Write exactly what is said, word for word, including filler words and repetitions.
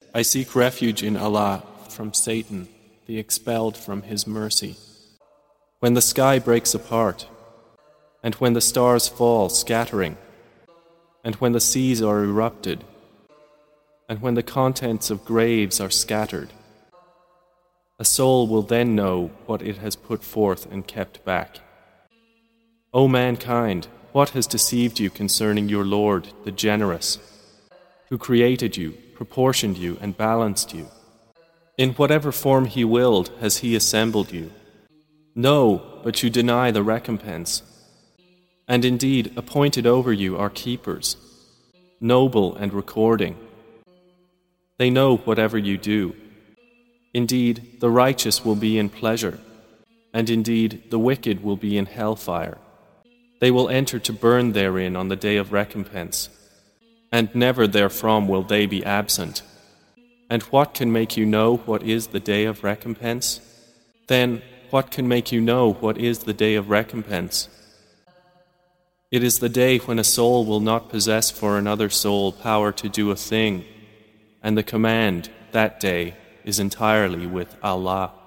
I seek refuge in Allah from Satan, the expelled from His mercy. When the sky breaks apart, and when the stars fall scattering, and when the seas are erupted, and when the contents of graves are scattered, a soul will then know what it has put forth and kept back. O mankind, what has deceived you concerning your Lord, the Generous, who created you, proportioned you, and balanced you? In whatever form He willed has He assembled you. No, but you deny the recompense. And indeed, appointed over you are keepers, noble and recording. They know whatever you do. Indeed, the righteous will be in pleasure, and indeed, the wicked will be in hellfire. They will enter to burn therein on the day of recompense, and never therefrom will they be absent. And what can make you know what is the day of recompense? Then, what can make you know what is the day of recompense? It is the day when a soul will not possess for another soul power to do a thing, and the command, that day, is entirely with Allah.